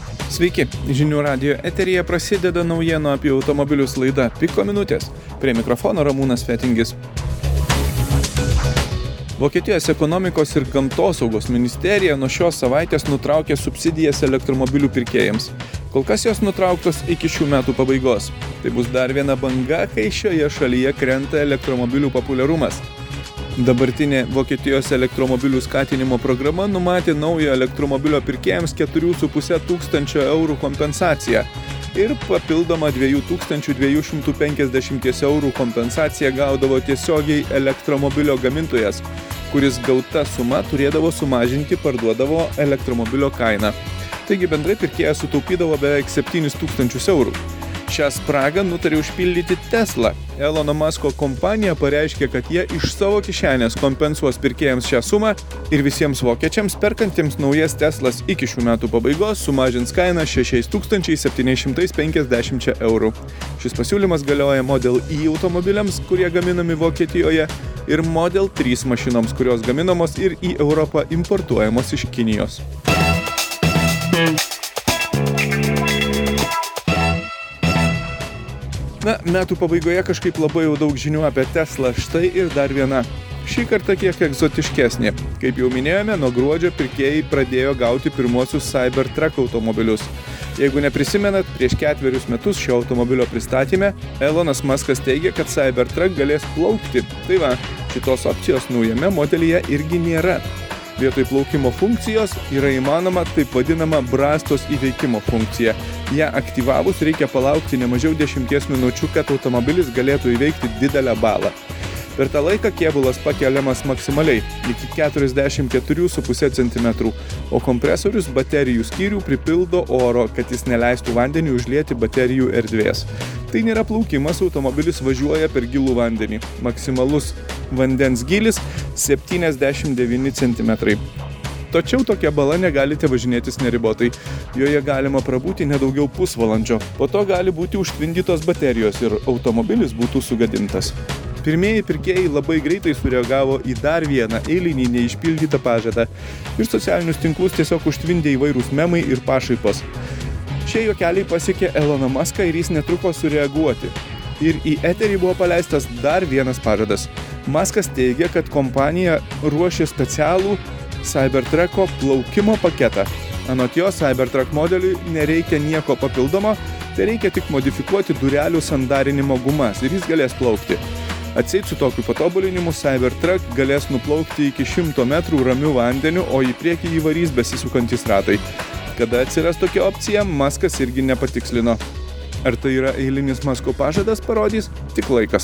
Sveiki, žinių radijo eteryje prasideda naujienų apie automobilius laida Piko minutės. Prie mikrofono Ramūnas Fetingis. Vokietijos ekonomikos ir gamtosaugos ministerija nuo šios savaitės nutraukė subsidijas elektromobilių pirkėjams. Kol kas jos nutrauktos iki šių metų pabaigos. Tai bus dar viena banga, kai šioje šalyje krenta elektromobilių populiarumas. Dabartinė Vokietijos elektromobilių skatinimo programa numatė naujo elektromobilio pirkėjams 4,5 tūkstančio eurų kompensaciją ir papildomą 2250 eurų kompensaciją gaudavo tiesiogiai elektromobilio gamintojas, kuris gauta suma turėdavo sumažinti parduodavo elektromobilio kainą. Taigi bendrai pirkėjas sutaupydavo beveik 7 tūkstančius eurų. Šią spragą nutarė užpildyti Tesla. Elono Musko kompanija pareiškė, kad jie iš savo kišenės kompensuos pirkėjams šią sumą ir visiems vokiečiams perkantiems naujas Teslas iki šių metų pabaigos sumažins kainą 6750 eurų. Šis pasiūlymas galioja Model E automobiliams, kurie gaminami Vokietijoje, ir Model 3 mašinoms, kurios gaminamos ir į Europą importuojamos iš Kinijos. Metų pabaigoje kažkaip labai jau daug žinių apie Tesla, štai ir dar viena. Šį kartą kiek egzotiškesnė. Kaip jau minėjome, nuo gruodžio pirkėjai pradėjo gauti pirmuosius Cybertruck automobilius. Jeigu neprisimenat, prieš 4 metus šio automobilio pristatyme Elonas Muskas teigė, kad Cybertruck galės plaukti. Tai va, šitos opcijos naujame modelyje irgi nėra. Vietoj plaukimo funkcijos yra įmanoma taip vadinama brastos įveikimo funkcija. Ją aktyvavus reikia palaukti ne mažiau 10 minučių, kad automobilis galėtų įveikti didelę balą. Per tą laiką kėbulas pakeliamas maksimaliai iki 44,5 cm, o kompresorius baterijų skyrių pripildo oro, kad jis neleistų vandeniui užlieti baterijų erdvės. Tai nėra plaukimas, automobilis važiuoja per gilų vandenį. Maksimalus vandens gylis 79 cm. Tačiau tokia bala negalite važinėtis neribotai. Joje galima prabūti nedaugiau pusvalandžio. Po to gali būti užtvindytos baterijos ir automobilis būtų sugadintas. Pirmieji pirkėjai labai greitai sureagavo į dar vieną eilinį neišpildytą pažadą. Ir socialinius tinklus tiesiog užtvindė įvairūs memai ir pašaipos. Šie juokeliai pasiekė Eloną Muską ir jis netruko sureaguoti. Ir į eterį buvo paleistas dar vienas pažadas. Muskas teigia, kad kompanija ruošia specialų Cybertrucko plaukimo paketą. Anot jo, Cybertruck modeliui nereikia nieko papildomo, tai reikia tik modifikuoti durelių sandarinimo gumas ir jis galės plaukti. Atseit su tokiu patobulinimu Cybertruck galės nuplaukti iki 100 metrų ramiu vandeniu, o į priekį įvarys besisukantys ratai. Kada atsiras tokia opcija, Muskas irgi nepatikslino. Ar tai yra eilinis Musko pažadas, parodys tik laikas.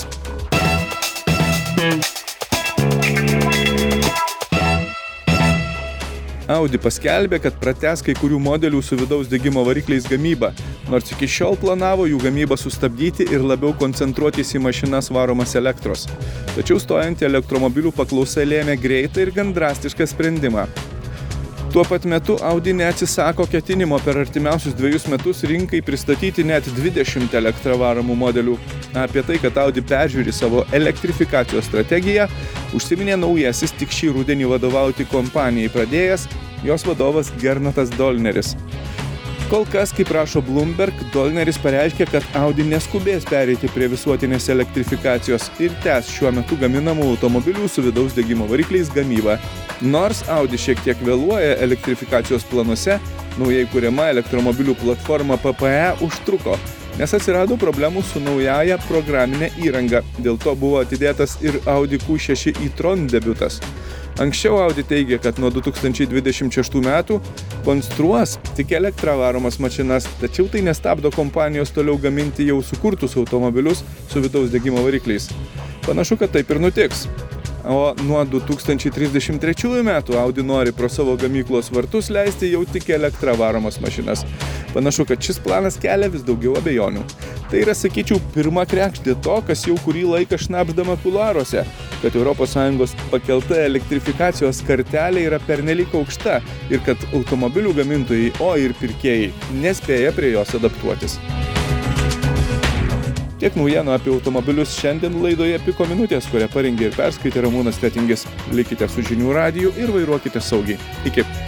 Audi paskelbė, kad pratęs kai kurių modelių su vidaus degimo varikliais gamybą, nors iki šiol planavo jų gamybą sustabdyti ir labiau koncentruotis į mašinas varomas elektros. Tačiau stojant elektromobilių paklausa lėmė greitą ir gan drastišką sprendimą. Tuo pat metu Audi neatsisako ketinimo per artimiausius 2 metus rinkai pristatyti net 20 elektravaromų modelių. Apie tai, kad Audi peržiūri savo elektrifikacijos strategiją, užsiminė naujasis tik šį rudenį vadovauti kompanijai pradėjęs jos vadovas Gerntas Dollneris. Kol kas, kaip rašo Bloomberg, Dollneris pareiškė, kad Audi neskubės pereiti prie visuotinės elektrifikacijos ir tęs šiuo metu gaminamų automobilių su vidaus degimo varikliais gamybą. Nors Audi šiek tiek vėluoja elektrifikacijos planuose, naujai kuriama elektromobilių platforma PPE užtruko, nes atsirado problemų su naujaja programinė įranga. Dėl to buvo atidėtas ir Audi Q6 e-tron debiutas. Anksčiau Audi teigė, kad nuo 2026 metų konstruos tik elektravaromas mašinas, tačiau tai nestabdo kompanijos toliau gaminti jau sukurtus automobilius su vidaus degimo varikliais. Panašu, kad taip ir nutiks. O nuo 2033 metų Audi nori pro savo gamyklos vartus leisti jau tik elektravaromas mašinas. Panašu, kad šis planas kelia vis daugiau abejonių. Tai yra, sakyčiau, pirma kregždė to, kas jau kurį laiką šnabždama kuluaruose, kad ES pakelta elektrifikacijos kartelė yra pernelyg aukšta ir kad automobilių gamintojai, o ir pirkėjai, nespėja prie jos adaptuotis. Tiek naujienų apie automobilius šiandien laidoje Piko minutės, kurią parengė ir perskaitė Ramūnas Fetingis. Likite su žinių radiju ir vairuokite saugiai. Iki.